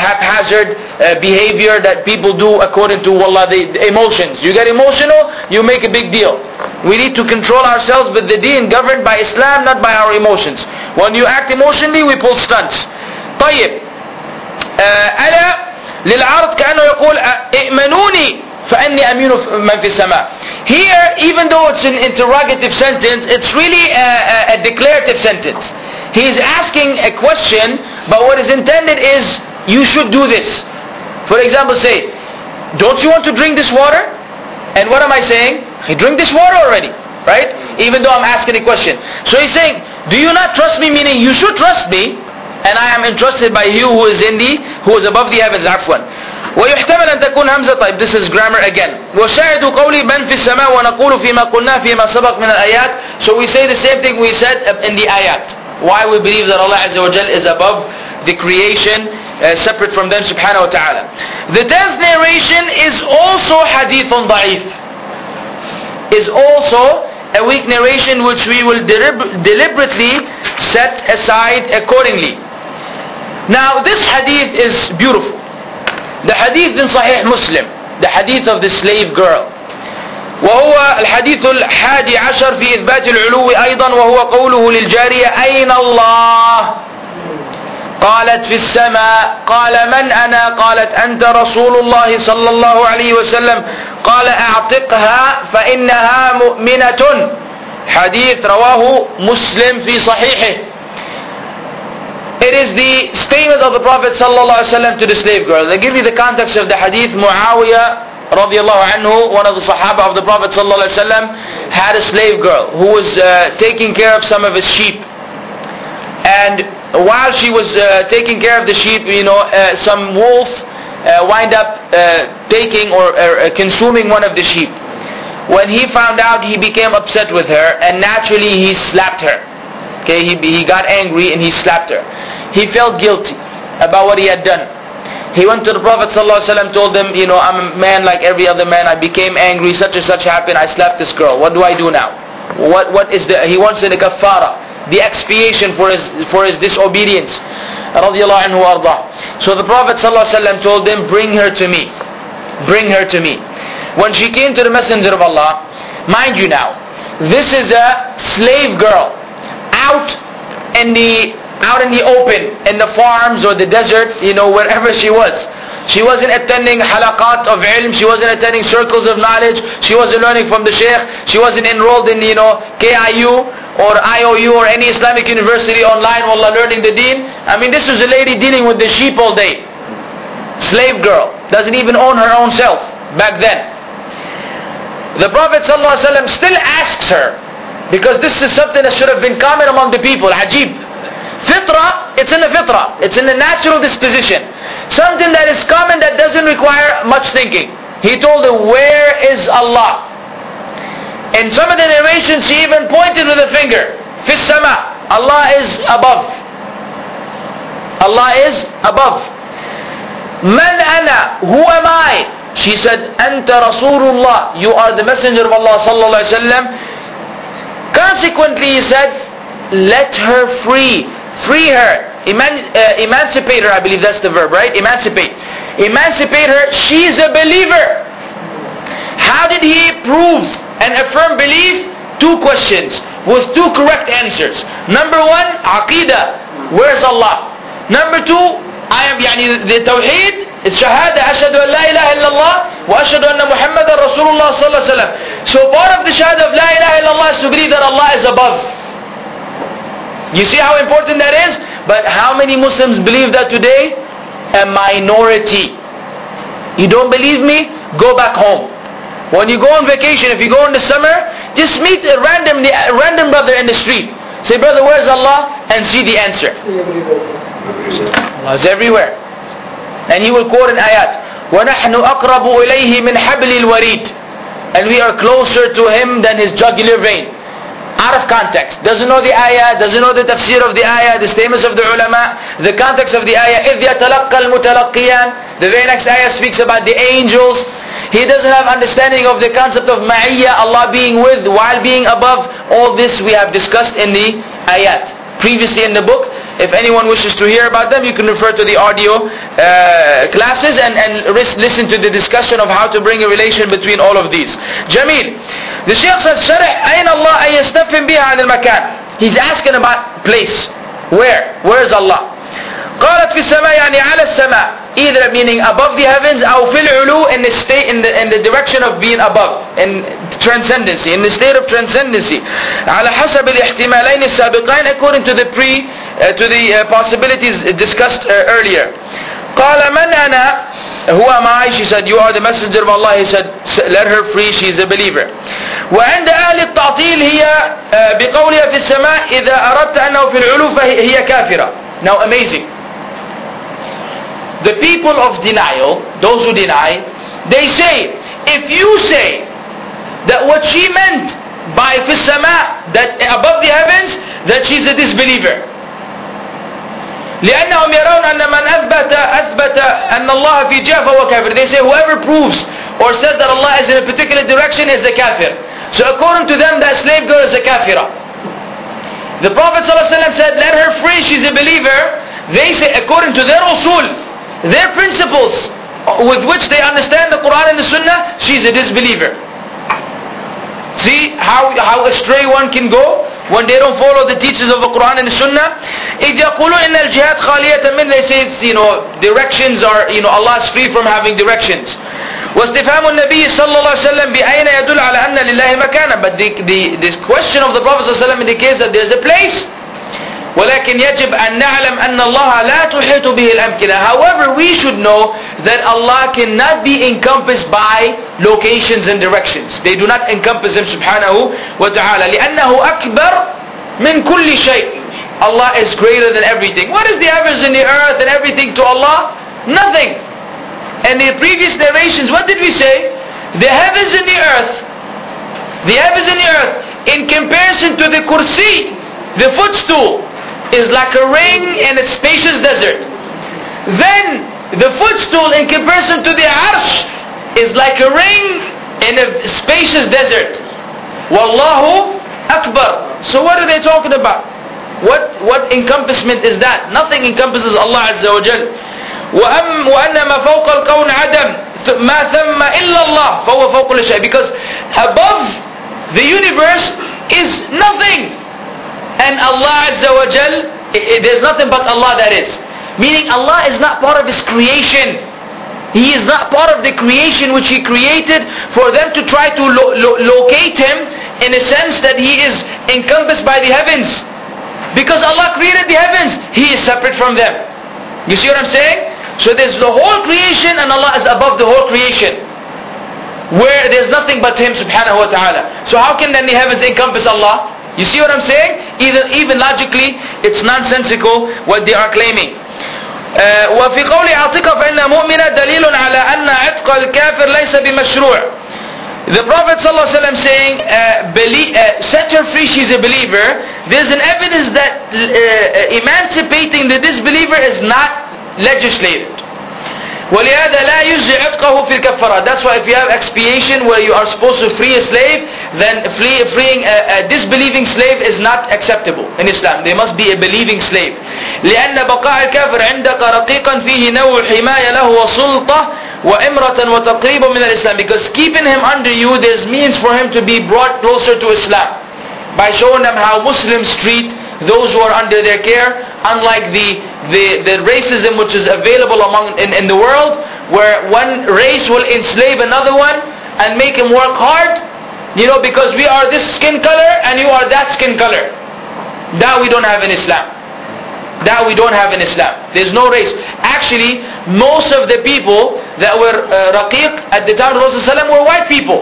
haphazard behavior that people do according to the emotions. You get emotional, you make a big deal. We need to control ourselves with the deen governed by Islam, not by our emotions. When you act emotionally, we pull stunts. طيب ألا للعرض كأنه يقول ائمنوني فأني أمين من في السماء. Here, even though it's an interrogative sentence, it's really a declarative sentence. He's asking a question, but what is intended is, you should do this. For example, say, don't you want to drink this water? And what am I saying? You drink this water already, right? Even though I'm asking a question. So he's saying, do you not trust me? Meaning, you should trust me, and I am entrusted by you who is above the heavens. عفوا. ويحتمل أن تكون همزة. طيب, this is grammar again. وشاهد قولي من في السماء ونقول فيما قلنا فيما سبق من الآيات. So we say the same thing we said in the ayat. Why we believe that Allah Azza wa Jal is above the creation, separate from them subhanahu wa ta'ala. The 10th narration is also hadithun da'if. Is also a weak narration which we will deliberately set aside accordingly. Now this hadith is beautiful. The hadith in Sahih Muslim, the hadith of the slave girl. وهو الحديث الحادي عشر في إثبات العلو أيضا وهو قوله للجارية أين الله؟ قالت في السماء. قال من أنا؟ قالت أنت رسول الله صلى الله عليه وسلم. قال أعتقها فإنها مؤمنة. حديث رواه مسلم في صحيحه. It is the statement of the Prophet ﷺ to the slave girl. They give you the context of the hadith. Muawiyah radiallahu anhu, one of the Sahaba of the Prophet ﷺ, had a slave girl who was taking care of some of his sheep. And while she was taking care of the sheep, some wolf wind up taking or consuming one of the sheep. When he found out, he became upset with her, and naturally he slapped her. Okay, he got angry and he slapped her. He felt guilty about what he had done. He went to the Prophet ﷺ, told him, I'm a man like every other man. I became angry, such and such happened. I slapped this girl. What do I do now? What is he wants the kaffara, the expiation for his disobedience. Radiallahu anhu ardah. So the Prophet ﷺ told him, bring her to me. Bring her to me. When she came to the Messenger of Allah, mind you now, this is a slave girl out in the open, in the farms or the desert, wherever she was. She wasn't attending halaqat of ilm. She wasn't attending circles of knowledge. She wasn't learning from the sheikh. She wasn't enrolled in, KIU or IOU or any Islamic university online, wallah, learning the deen. I mean, this was a lady dealing with the sheep all day. Slave girl. Doesn't even own her own self back then. The Prophet ﷺ still asks her, because this is something that should have been common among the people. Ajib. Fitra, it's in the fitra. It's in the natural disposition. Something that is common that doesn't require much thinking. He told her, where is Allah? In some of the narrations, she even pointed with a finger. Fis sama. Allah is above. Allah is above. Man ana? Who am I? She said, Anta Rasulullah. You are the messenger of Allah sallallahu alaihi wasallam. Consequently, he said, let her free. Free her. Emancipate her, I believe that's the verb, right? Emancipate. Emancipate her. She's a believer. How did he prove and affirm belief? 2 questions with 2 correct answers. Number 1, Aqidah. Where's Allah? Number 2, the Tawheed. It's Shahada. Ashhadu an la ilaha illallah wa ashhadu anna Muhammadan Rasulullah sallallahu alaihi wasallam. So part of the Shahada of la ilaha illallah is to believe that Allah is above. You see how important that is? But how many Muslims believe that today? A minority. You don't believe me? Go back home. When you go on vacation, if you go in the summer, just meet a random brother in the street. Say, brother, where's Allah? And see the answer. Allah is everywhere. And he will quote an ayat. وَنَحْنُ أَقْرَبُ إِلَيْهِ مِنْ حَبْلِ الْوَرِيدِ. And we are closer to him than his jugular vein. Out of context. Doesn't know the ayah, doesn't know the tafsir of the ayah, the statements of the ulama, the context of the ayah. إِذْ يَتَلَقَّى الْمُتَلَقِّيَانِ. The very next ayah speaks about the angels. He doesn't have understanding of the concept of ma'iyya, Allah being with while being above. All this we have discussed in the ayat previously in the book. If anyone wishes to hear about them, you can refer to the audio classes and listen to the discussion of how to bring a relation between all of these. Jamil. The Shaykh says, أين الله أن يستفهم بها عن المكان. He's asking about place. Where is Allah? قالت في السماء يعني على السماء. Either meaning above the heavens, أو في العلو, in the state, in the direction of being above, in transcendency, in the state of transcendency. على حسب الاحتمالين السابقين, according to the possibilities discussed earlier. قال من أنا? Who am I? She said, you are the messenger of Allah. He said, let her free, she is a believer. وعند أهل التعطيل هي بقولها في السماء إذا أردت أنه في العلو فهي كافرة. Now amazing. The people of denial, those who deny, they say, if you say that what she meant by fis sama, that above the heavens, that she's a disbeliever. لأنهم يرون أن من أثبت أن الله في جهة فهو كافر. They say whoever proves or says that Allah is in a particular direction is a kafir. So according to them, that slave girl is a kafira. The Prophet ﷺ said, let her free, she's a believer. They say, according to their usul, their principles with which they understand the Quran and the Sunnah, she's a disbeliever. See how astray one can go when they don't follow the teachings of the Quran and the Sunnah. إِذْ يَقُولُوا إِنَّ الْجِهَادِ خَالِيَةً مِنْ. They say, directions are, Allah is free from having directions. واستفهام النبي صلى الله عليه وسلم بأين يدل على أن لله مكانا. But this question of the Prophet صلى الله عليه وسلم indicates that there's a place. ولكن يجب أن نعلم أن الله لا تحيط به الأمكنة. However, we should know that Allah cannot be encompassed by locations and directions. They do not encompass Him subhanahu wa ta'ala. لأنه أكبر من كل شيء. Allah is greater than everything. What is the heavens and the earth and everything to Allah? Nothing. And the previous narrations, what did we say? The heavens and the earth, in comparison to the kursi, the footstool, is like a ring in a spacious desert. Then the footstool in comparison to the arsh is like a ring in a spacious desert. Wallahu Akbar. So what are they talking about? What encompassment is that? Nothing encompasses Allah Azza wa Jal. وَأَنَّ مَا فَوْقَ الْكَوْنِ عَدَمْ مَا ثَمَّ إِلَّا اللَّهِ فَهُوَ فَوْقُ كُلِّ شَيْءٍ. Because above the universe is nothing. And Allah Azza wa Jal, there's nothing but Allah that is. Meaning Allah is not part of His creation. He is not part of the creation which He created for them to try to locate Him in a sense that He is encompassed by the heavens. Because Allah created the heavens, He is separate from them. You see what I'm saying? So there's the whole creation and Allah is above the whole creation, where there's nothing but Him subhanahu wa ta'ala. So how can then the heavens encompass Allah? You see what I'm saying? Even logically, it's nonsensical what they are claiming. وفي قول عاتقة فإنها مؤمنة دليل على أن عتق الكافر ليس بمشروع. The Prophet ﷺ saying, set her free, she's a believer. There's an evidence that emancipating the disbeliever is not legislated. ولهذا لا يجزي عتقه في الكفارة. That's why if you have expiation where you are supposed to free a slave, then freeing a disbelieving slave is not acceptable in Islam. They must be a believing slave. لأن بقاء الكافر عندك رقيقا فيه نوع حماية له وسلطة وإمرة وتقريب من الإسلام. Because keeping him under you, there's means for him to be brought closer to Islam by showing them how Muslims treat those who are under their care, unlike the racism which is available in the world, where one race will enslave another one and make him work hard, because we are this skin color and you are that skin color. That we don't have in Islam. That we don't have in Islam. There's no race. Actually, most of the people that were raqiq at the time of Rasulullah were white people.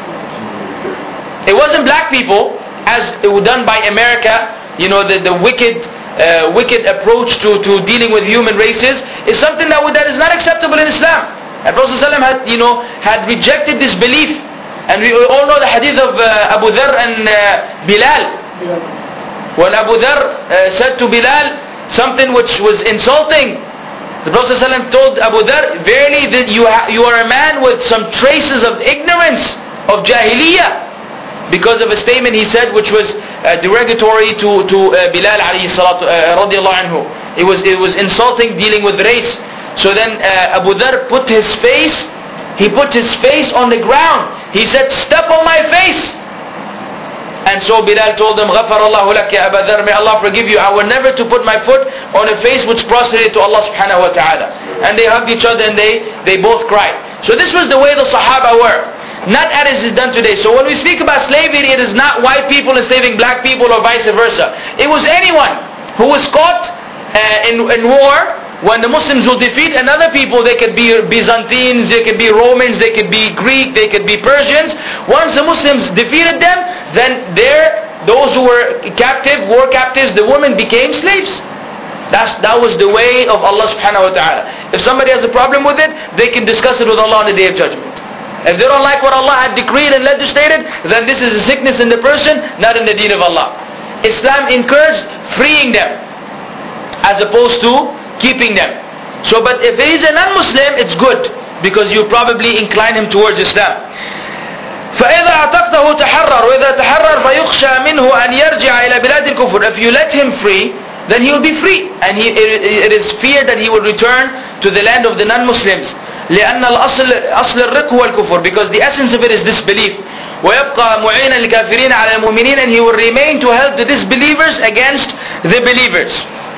It wasn't black people, as it was done by America. The wicked approach to dealing with human races is something that is not acceptable in Islam. And Prophet ﷺ had rejected this belief. And we all know the hadith of Abu Dharr and Bilal. When Abu Dharr said to Bilal something which was insulting, the Prophet ﷺ told Abu Dharr, verily you are a man with some traces of ignorance, of jahiliyyah, because of a statement he said which was derogatory to Bilal alayhi salatu radiallahu anhu. It was insulting, dealing with race. So then Abu Dharr put his face on the ground. He said, step on my face. And so Bilal told him, غَفَرَ اللَّهُ لَكَ يَا أَبَا ذَرْ, may Allah forgive you. I will never to put my foot on a face which prostrated to Allah subhanahu wa ta'ala. And they hugged each other and they both cried. So this was the way the Sahaba were. Not as it is done today. So when we speak about slavery, it is not white people enslaving black people or vice versa. It was anyone who was caught in war. When the Muslims will defeat another people, they could be Byzantines, they could be Romans, they could be Greek, they could be Persians. Once the Muslims defeated them, then those who were war captives, the women became slaves. That was the way of Allah subhanahu wa ta'ala. If somebody has a problem with it, they can discuss it with Allah on the Day of Judgment. If they don't like what Allah had decreed and legislated, then this is a sickness in the person, not in the deen of Allah. Islam encouraged freeing them as opposed to keeping them. So, but if he is a non-Muslim, it's good, because you probably incline him towards Islam. فإذا أعتقته تحرر وإذا تحرر فيخشى منه أن يرجع إلى بلاد الكفر. If you let him free, then he will be free, and it is feared that he will return to the land of the non-Muslims. لأن أصل الرق هو الكفر, because the essence of it is disbelief. ويبقى معينا للكافرين على المؤمنين, and he will remain to help the disbelievers against the believers.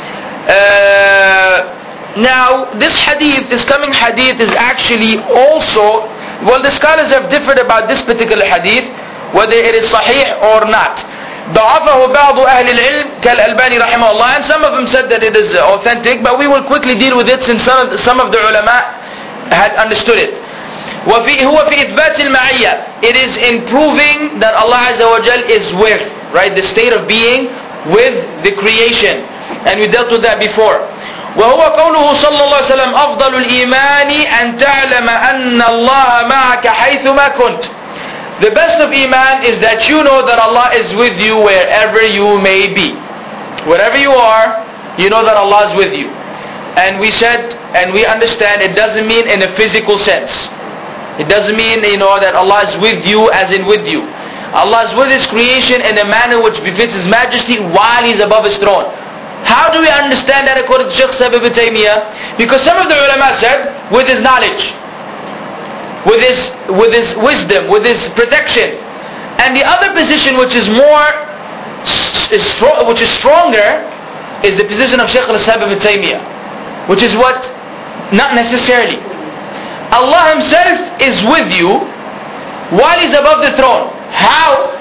Now this coming hadith is actually also, the scholars have differed about this particular hadith, whether it is sahih or not. ضعفه بعض أهل العلم كالألباني رحمه الله, and some of them said that it is authentic, but we will quickly deal with it since some of the ulama had understood it. هو في إثبات المعية. It is in proving that Allah Azza wa Jal is with, right, the state of being with the creation, and we dealt with that before. وهو قوله صلى الله عليه وسلم أفضل الإيمان أن تعلم أن الله معك حيثما كنت. The best of Iman is that you know that Allah is with you wherever you may be. Wherever you are, you know that Allah is with you. And we said, and we understand, it doesn't mean in a physical sense. It doesn't mean, that Allah is with you as in with you. Allah is with His creation in a manner which befits His majesty while He's above His throne. How do we understand that according to Shaykh Sahib ibn Taymiyyah? Because some of the ulama said, with His knowledge, with his wisdom, with His protection. And the other position which is stronger is the position of Shaykh al-Islam ibn Taymiyyah, which is what? Not necessarily. Allah Himself is with you while He's above the throne. How?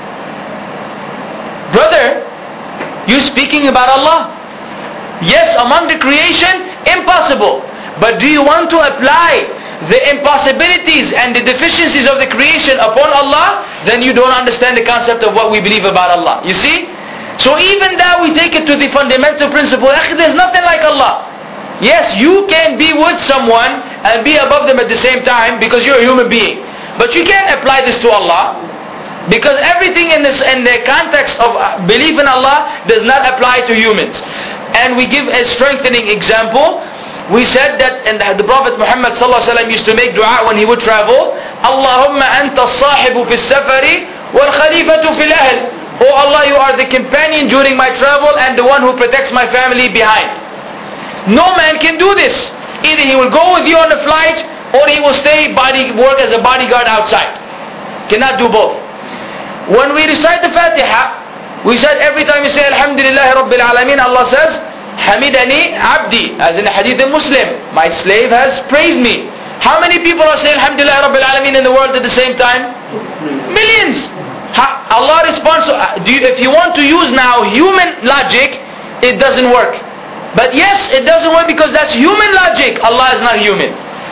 Brother, you speaking about Allah? Yes, among the creation, impossible. But do you want to apply the impossibilities and the deficiencies of the creation upon Allah? Then you don't understand the concept of what we believe about Allah. You see? So even that we take it to the fundamental principle, there's nothing like Allah. Yes, you can be with someone and be above them at the same time because you're a human being. But you can't apply this to Allah. Because everything in the context of belief in Allah does not apply to humans. And we give a strengthening example. We said that, and the Prophet Muhammad ﷺ used to make dua when he would travel. Allahumma anta as-sahibu fi as-safari wal khalifatu fil ahl. Oh Allah, you are the companion during my travel and the one who protects my family behind. No man can do this. Either he will go with you on the flight or he will work as a bodyguard outside. Cannot do both. When we recite the Fatiha, we said every time you say Alhamdulillah Rabbil Alameen, Allah says Hamidani Abdi, as in the hadith in Muslim, my slave has praised me. How many people are saying Alhamdulillah Rabbil Alameen in the world at the same time? Millions. Allah responds, if you want to use now human logic, it doesn't work. But yes, it doesn't work because that's human logic. Allah is not human.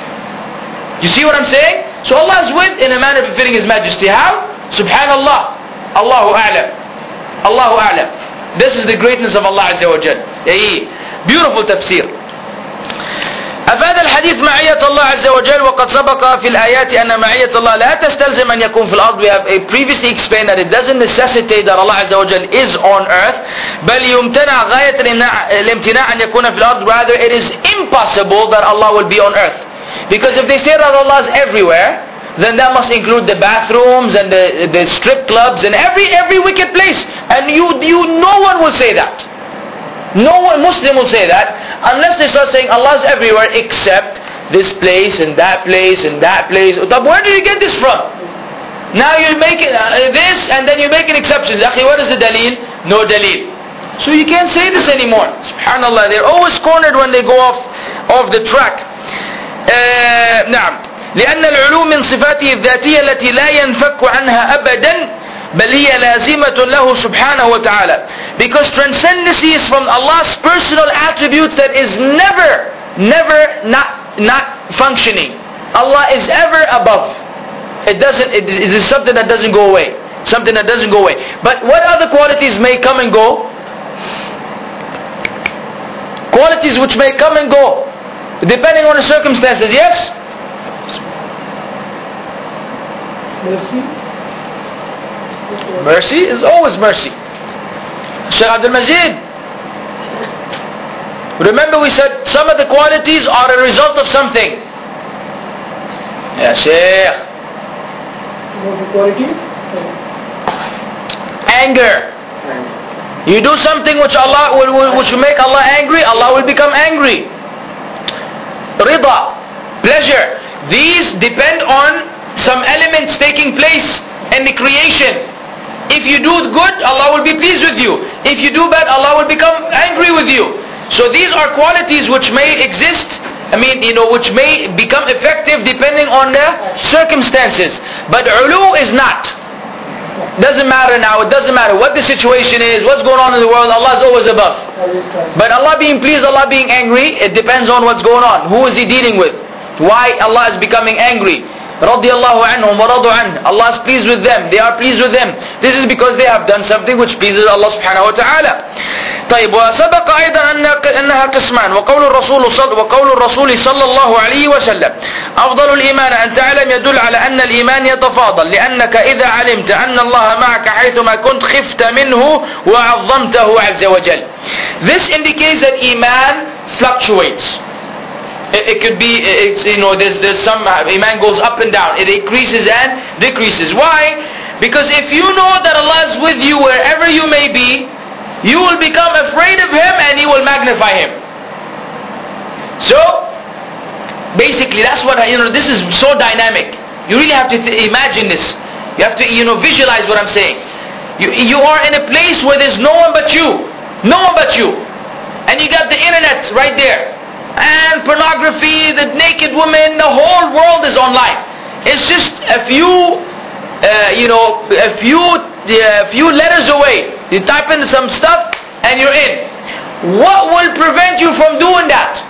You see what I'm saying? So Allah is with in a manner befitting His Majesty. How? Subhanallah. Allahu A'lam. Allahu A'lam. This is the greatness of Allah Azza wa Jal. Beautiful tafsir. أفاد الحديث معية الله عز وجل وقد سبق في الآيات أن معية الله لا تستلزم أن يكون في الأرض. We have previously explained that it doesn't necessitate that Allah عز وجل is on earth. بل يمتنع غاية الامتناع أن يكون في الأرض. Rather, it is impossible that Allah will be on earth. Because if they say that Allah is everywhere, then that must include the bathrooms and the strip clubs and every wicked place. And no one will say that. No one Muslim will say that unless they start saying Allah is everywhere except this place and that place and that place. Where did you get this from? Now you're making this and then you're making exceptions. Akhi, what is the dalil? No dalil. So you can't say this anymore. Subhanallah, they're always cornered when they go off the track. نعم. لأن العلوم من صفاته الذاتية التي لا ينفك عنها أبدا بل هي لازمة له سبحانه وتعالى. Because transcendency is from Allah's personal attributes that is never not functioning. Allah is ever above. It is something that doesn't go away. Something that doesn't go away. But what other qualities may come and go? Qualities which may come and go depending on the circumstances, yes? Mercy is always mercy. Shaykh Abdul Majid, remember we said some of the qualities are a result of something. Yeah, Shaykh. Anger. You do something which will make Allah angry, Allah will become angry. Rida, pleasure. These depend on some elements taking place in the creation. If you do good, Allah will be pleased with you. If you do bad, Allah will become angry with you. So these are qualities which may exist, which may become effective depending on the circumstances. But ulu is not. Doesn't matter now, it doesn't matter what the situation is, what's going on in the world, Allah is always above. But Allah being pleased, Allah being angry, it depends on what's going on. Who is He dealing with? Why Allah is becoming angry? رضي الله عنهم ورضوا عنه. Allah is pleased with them. They are pleased with them. This is because they have done something which pleases Allah سبحانه وتعالى. طيب وسبق أيضا أنها قسمان وقول الرسول صلى الله عليه وسلم أفضل الإيمان أن تعلم يدل على أن الإيمان يتفاضل لأنك إذا علمت أن الله معك حيثما كنت خفت منه وعظمته عز وجل. This indicates that Iman fluctuates. It could be, there's some Iman goes up and down. It increases and decreases. Why? Because if you know that Allah is with you wherever you may be, you will become afraid of Him and He will magnify Him. So, basically that's what, this is so dynamic. You really have to imagine this. You have to, visualize what I'm saying. You are in a place where there's no one but you. No one but you. And you got the internet right there. and pornography, the naked women, the whole world is online. It's just a few letters away. You type in some stuff and you're in. What will prevent you from doing that?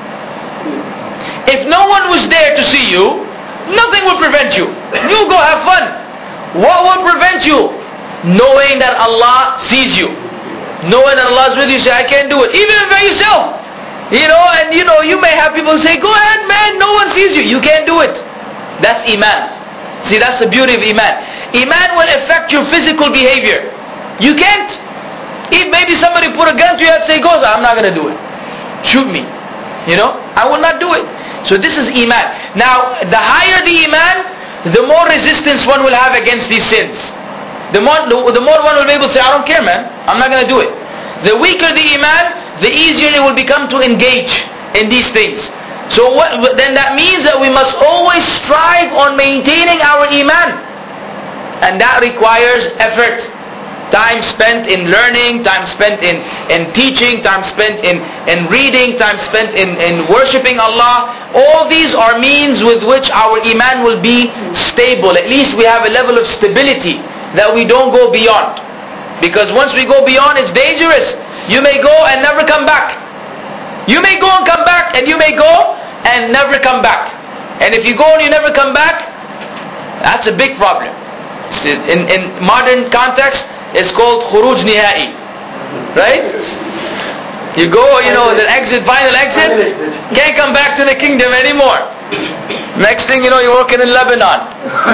If no one was there to see you, nothing will prevent you. You go have fun. What will prevent you? Knowing that Allah sees you. Knowing that Allah is with you, say, I can't do it. Even by yourself. And you may have people say, go ahead man, no one sees you. You can't do it. That's Iman. See, that's the beauty of Iman. Iman will affect your physical behavior. You can't. If maybe somebody put a gun to you and say, goes, I'm not going to do it. Shoot me. I will not do it. So this is Iman. Now, the higher the Iman, the more resistance one will have against these sins. The more one will be able to say, I don't care man, I'm not going to do it. The weaker the Iman, the easier it will become to engage in these things. So then that means that we must always strive on maintaining our Iman. And that requires effort. Time spent in learning, time spent in teaching, time spent in reading, time spent in worshipping Allah. All these are means with which our Iman will be stable. At least we have a level of stability that we don't go beyond. Because once we go beyond, it's dangerous. You may go and never come back. You may go and come back, and you may go and never come back. And if you go and you never come back, that's a big problem. In modern context, it's called khuruj nihai. Right? You go, the final exit, can't come back to the kingdom anymore. Next thing you know, you're working in Lebanon.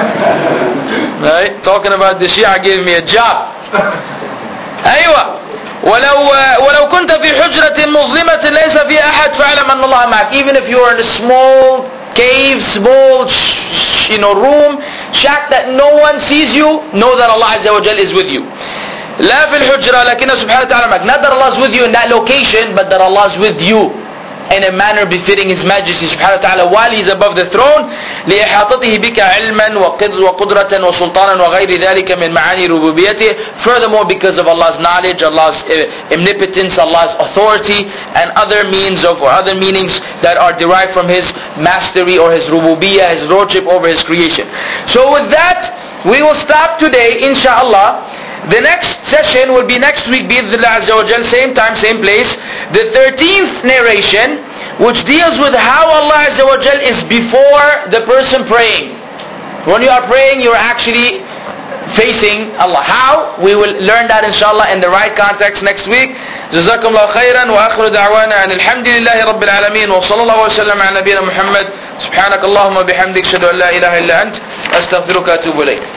Right? Talking about the Shia gave me a job. أيوة. ولو كنت في حجرة مظلمة ليس فيها أحد فاعلم أن الله معك. Even if you are in a small cave, small room, shack that no one sees you, know that Allah Azza wa Jal is with you. لا في الحجرة لكن سبحانه وتعالى معك. Not that Allah is with you in that location, but that Allah is with you in a manner befitting His Majesty subhanahu wa ta'ala while He is above the throne. لإحاطته بك علما وقدرة وسلطانا وغير ذلك من معاني ربوبيته. Furthermore, because of Allah's knowledge, Allah's omnipotence, Allah's authority, and other means or other meanings that are derived from His mastery or His rububiyyah, His lordship over His creation. So with that, we will stop today, inshallah. The next session will be next week, bi'idhnillah azza wa jal, same time, same place. The 13th narration, which deals with how Allah azza wa jal is before the person praying. When you are praying, you are actually facing Allah. How? We will learn that inshallah in the right context next week. جزاكم الله خيرا وآخر دعوانا أن الحمد لله رب العالمين وصلى الله وسلم على نبينا محمد. سبحانك اللهم وبحمدك أشهد أن لا إله إلا أنت أستغفرك وأتوب إليك.